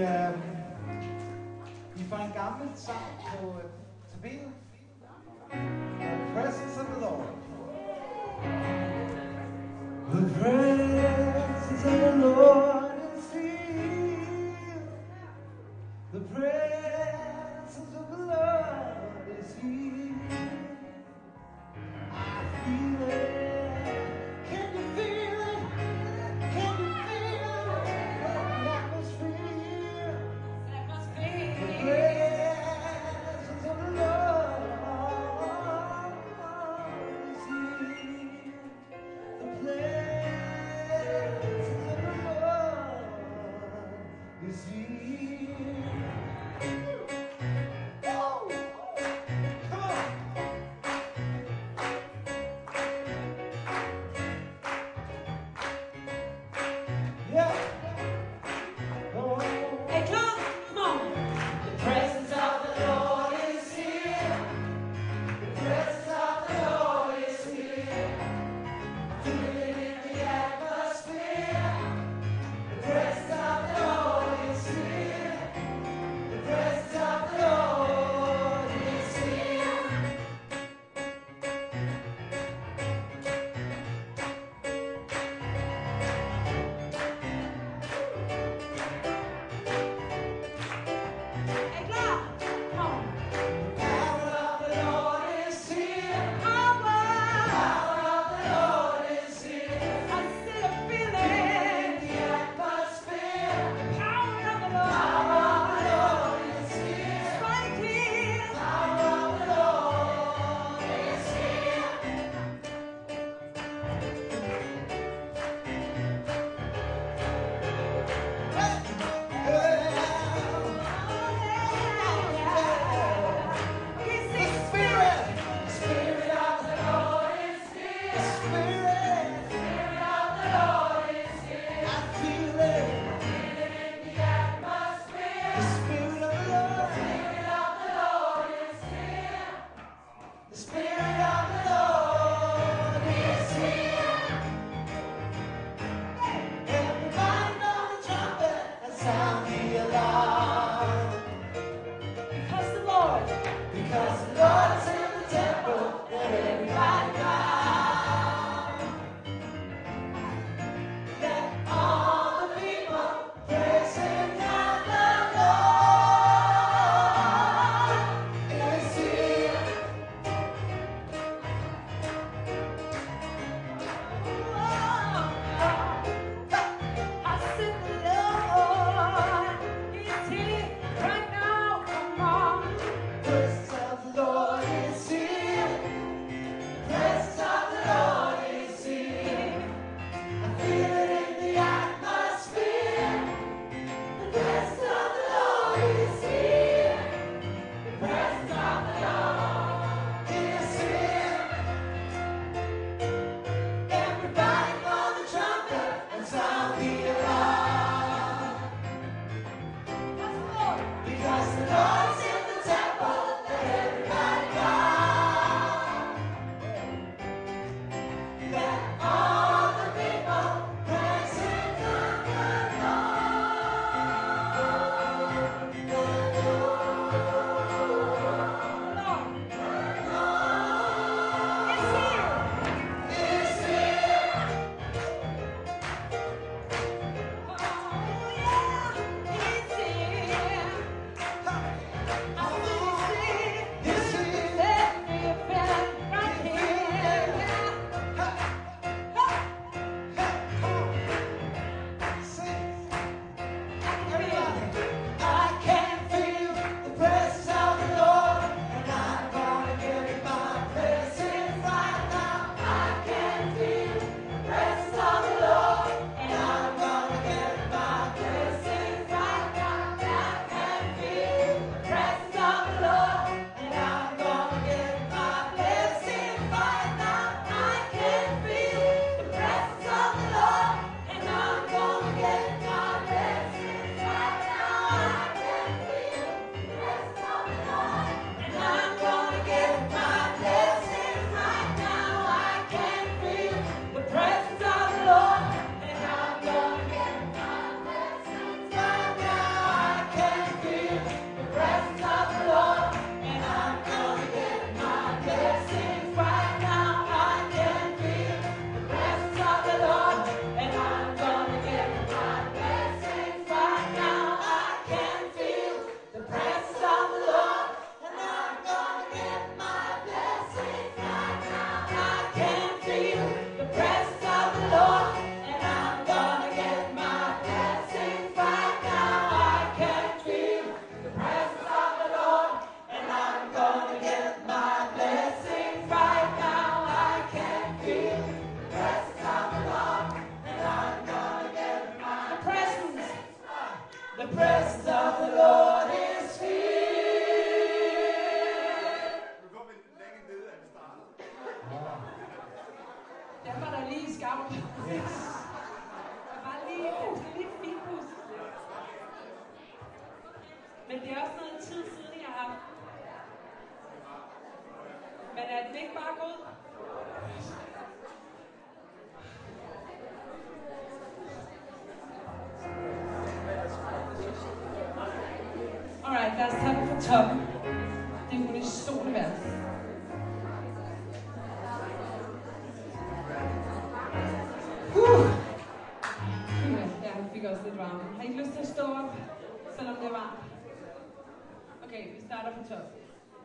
Vi får en gammel sang på tapetet. The presence of the Lord. The presence of the Lord is here. The presence of the Lord is here. I feel it. Can you feel it? Can you feel it? The atmosphere. The presence of the Lord is here. The presence of the Lord is here. Oh, come on. Yeah. Oh. Hey, come on. The presence of the Lord is here. The presence of the Lord is here. Feel it in the atmosphere. The presence of the Lord is here. The presence of the Lord is here. Den var der lige skavt. Yes. Der var lige finpus. Men det er også noget tid siden, jeg har haft. Men er den ikke bare god? Alright, lad os tage den fra toppen. Det er unisone vers. Ja, jeg fik også lidt varme. Har I ikke lyst til at stå op, selvom det er varmt? Okay, vi starter fra toppen.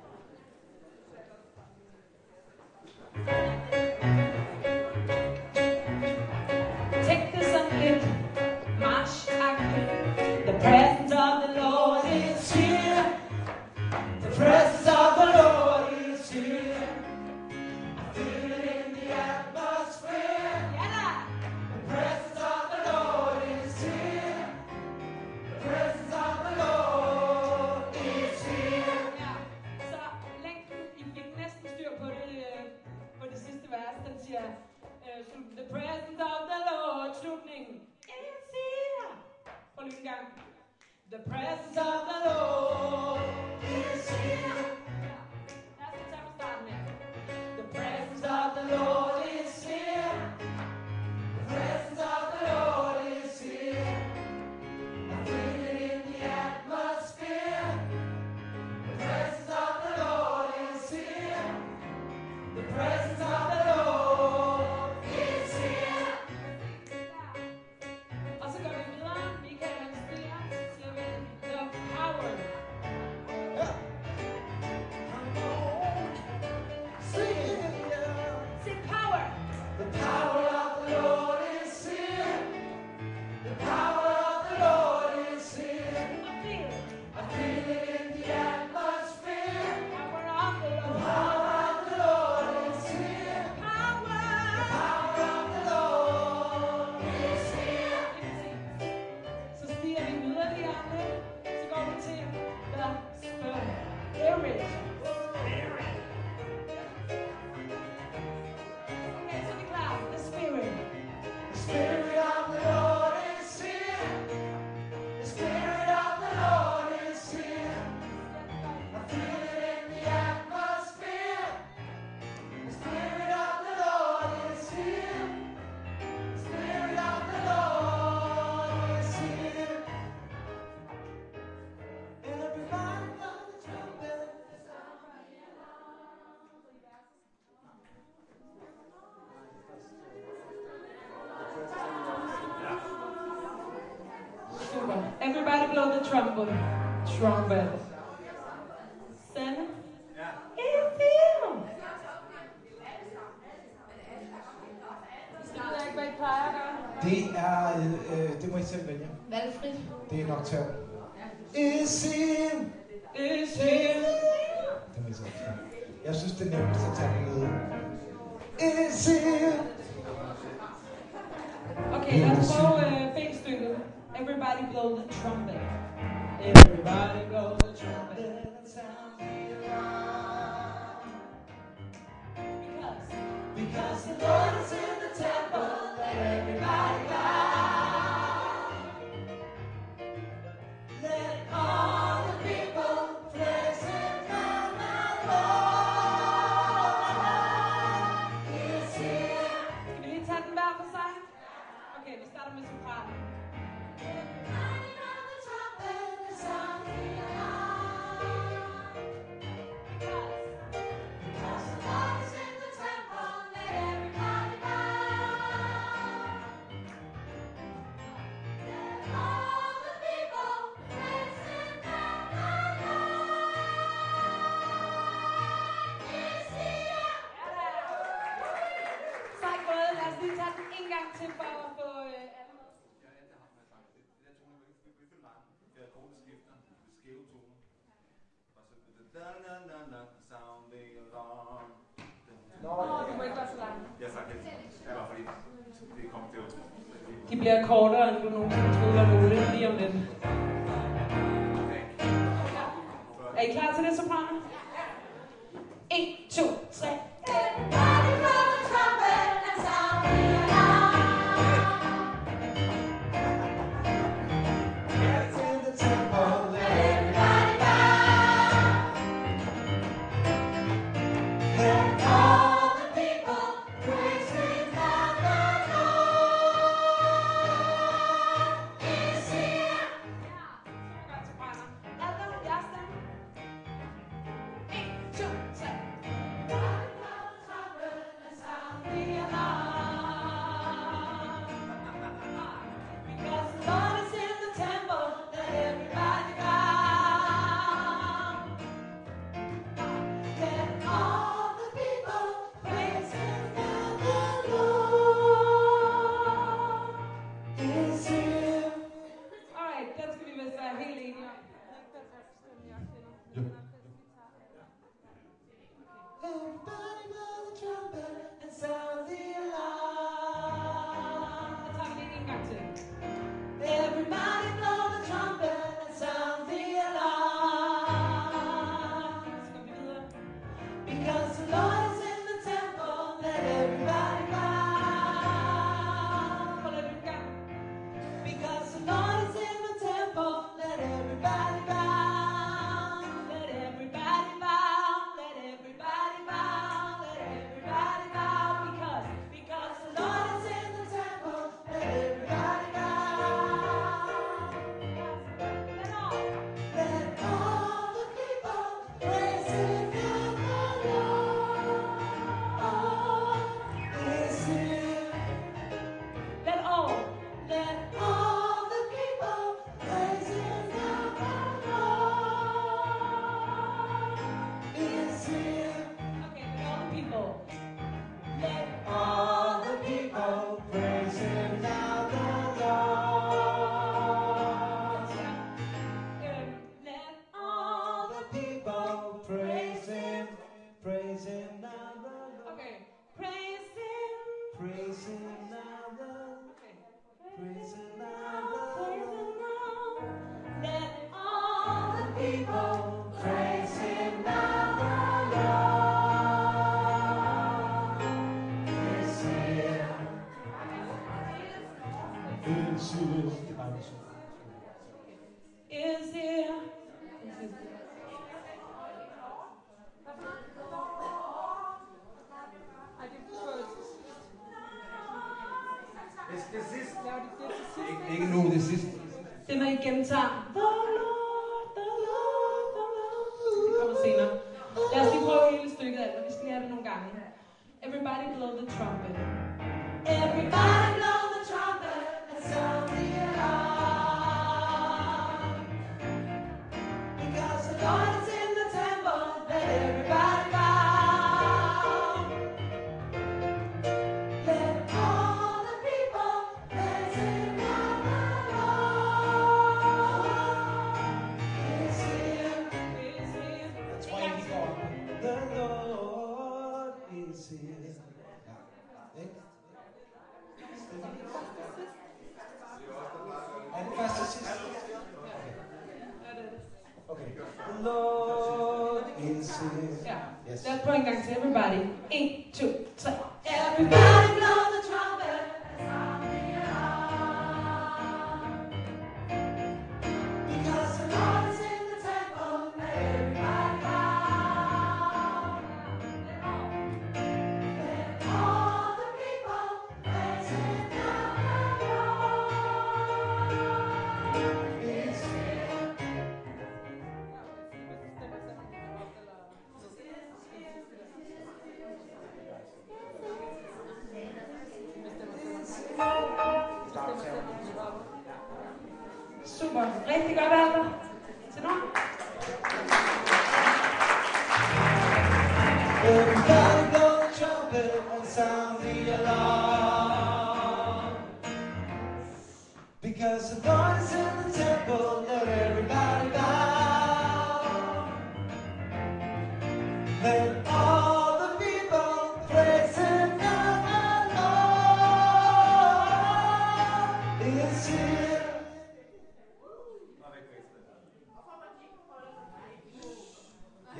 Tænk det sådan lidt march-agtigt. The presence of the Lord is here. The presence of the Lord is here. I feel it in the atmosphere. Ja da! The presence of the Lord is here. The presence of the Lord is here. Ja, så længden, I fik næsten styr på det, på det sidste vers, den siger, the presence of the Lord, slutningen, is here. Prøv lige en gang. The presence of the Lord Is here. Lad os lige tage fra starten af. The presence of the Lord is here. The presence of the Lord is here. I feel it in the atmosphere. The presence of the Lord is here. The presence of the Lord is here. Og så går vi videre. Michael han spiller, så siger vi, the power. Say power. The power of the Lord is here. The power of the Lord is here. I feel I feel it in the atmosphere. power of the The Lord. power of the Lord is here. Power. Power of the Lord is here. Så stiger vi videre lige om lidt. Så går vi til the spirit. Okay, så er vi klar. The spirit. The Spirit of the Lord is here. The Spirit of the Lord is here. I feel it in the atmosphere. The Spirit of the Lord is here. The Spirit of the Lord is here. Everybody blow the trumpet. Super. Everybody blow the trumpet. Trumpet. Sanne? Ja. Film! Jeg ved ikke, hvad I plejer at gøre. Det må I selv vælge. Valgfrit. Det er Nocturne. Is him. Is here. Det må I selv vælge. Jeg synes, det er nemmest at tage den med. Is him. Okay, lad os prøve B-stykket. Everybody blow the trumpet. Everybody blow the trumpet. Because the Lord is in the temple, let everybody bow. Let all the people praise Him from the Lord is here. Skal vi lige tage den hver for sig? Okay, vi starter med sopranen. Lighting of the trumpet, the sound in your heart. Because the Lord is in the temple, let everybody bow. Let all the people praise Him from the Lord is here. Sejt gået. Lad os lige tage den en gang til for at få alle med. Jeg har altid haft med at sange. Det der tone er virkelig for lang. Det er korte skifter. Det er skæve toner. Og så det da-na-na-na, sounding alarm. Du må ikke være så langt. Jeg har sagt det. Det var fordi, det kommer til at... De bliver kortere, end du nogensinde troede var muligt lige om lidt. I klar til det, sopraner? 1, 2, 3. Everybody blow the trumpet and sound the alarm. It's in the temple. Let everybody bow. Let all the people praise Him for the Lord is here. Super godt, sopraner. Alle, jeres stemme. 1, 2, 3. Everybody blow the trumpet and sound the alarm. Because the Lord is in the temple, let everybody bow. Let all the people praise Him for the Lord is here. Alright, den skal vi vist være helt enige om. Everybody blow the trumpet and sound the alarm. Så tager vi det en gang til. Everybody blow the trumpet and sound the alarm. Så går vi videre. Because the Lord is in the temple, let everybody bow. Prøv lige en gang. Because the Lord is in the temple, let everybody bow. Let everybody bow. Let everybody bow. Let everybody bow. Because the Lord is in the temple, let everybody bow. Let all. Let all the people praise Him for the Lord is here. Let all. Let all the people praise Him for the Lord is here. Okay, let all the people. Let all the people praise Him now the Lord. Let All the people praise Him now the Lord. Okay, praise Him. Praise Him now the Okay. Praise Him now praise Him now. Let all the people praise Him now the Lord is here. Is here. Ej, det er Det sidste. Ja, det er til sidst. Ikke nu, det sidste. Det når I gentager. The Lord, the Lord, the Lord. Det kommer senere. Lad os lige prøve hele stykket af, og vi skal lære det nogle gange. Everybody blow the trumpet. Everybody blow the trumpet and sound the alarm. Because the Lord is in the temple, let everybody bow. Let all the people praise Him now the Lord is here. Is here. Jeg tror ikke, vi går. The Lord is here. Ja. Ikke? Er det først til sidst? Okay. The Lord is here. Ja. Yes. Lad os prøve en gang til. Everybody. 1, 2, 3. Everybody blow the trumpet and sound the alarm. Because the Lord is in the temple, let everybody bow. Let all the people praise Him now the Lord is here. Super. Rigtig godt, Alder. Til nu. Everybody blow the trumpet and sound the alarm. Because the Lord is in the temple, let everybody bow. Let all the people praise Him now the Lord is here. Og væk væk.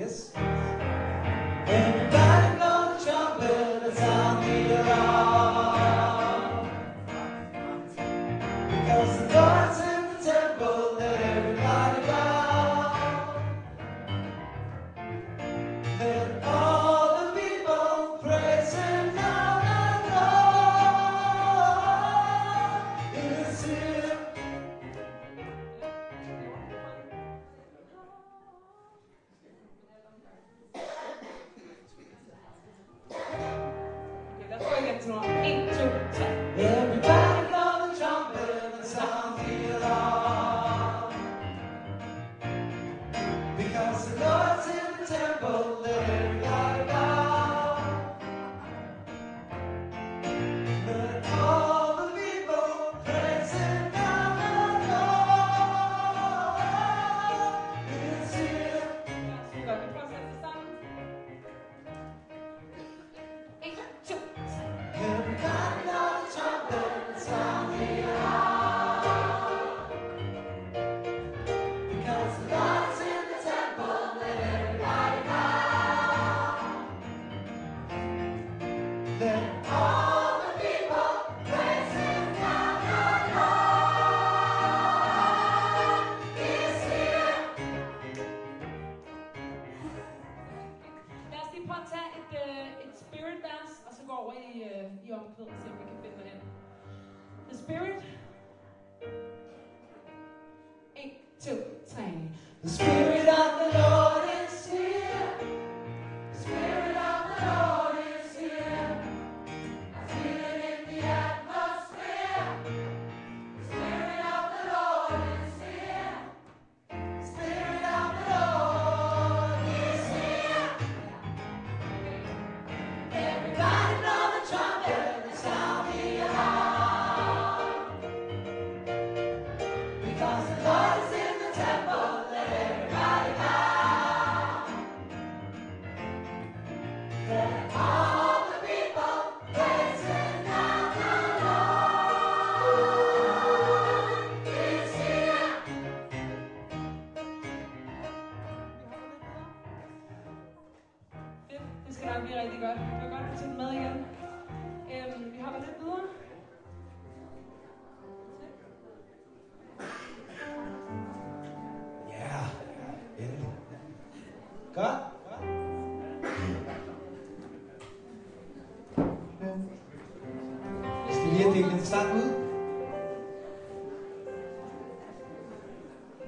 Yes. Everybody blow the trumpet and sound the alarm. Because the Lord's in the temple, let everybody bow. Let all the people praise Him now and God is here. Okay, lad os gå igen til nummer 1, 2, 3. Everybody blow the trumpet and sound the alarm. Because the Lord's in the temple, let everybody bow. Let all the people praise Him now and God is here. Super, vi prøver at sætte det sammen. 1, 2, 3. Everybody blow the trumpet and sound the alarm. Because the Lord's in the temple, let everybody bow. Let all the people praise Him now and God is here. Lad os lige prøve at tage et spirit vers, og så gå over i omkvædet og se, om vi kan finde derhen. The Spirit. 1, 2, 3. The Spirit of the Lord is here. The Spirit of the Lord is here. I feel it in the atmosphere. The Spirit of the Lord is here. The Spirit of the Lord is here. Everybody blow the trumpet and sound the alarm. Because the Lord is in the temple, let everybody bow. Let all the people praise Him now the Lord is here. Fedt, det skal nok blive rigtig godt. Det var godt at tage den med igen. Vi hopper lidt videre. Ja, endelig. Godt. Jeg skal lige have delt en sang ud.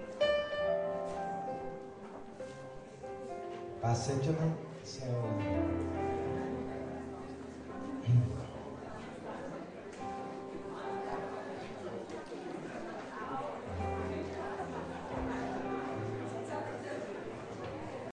Bare sæt jer ned, så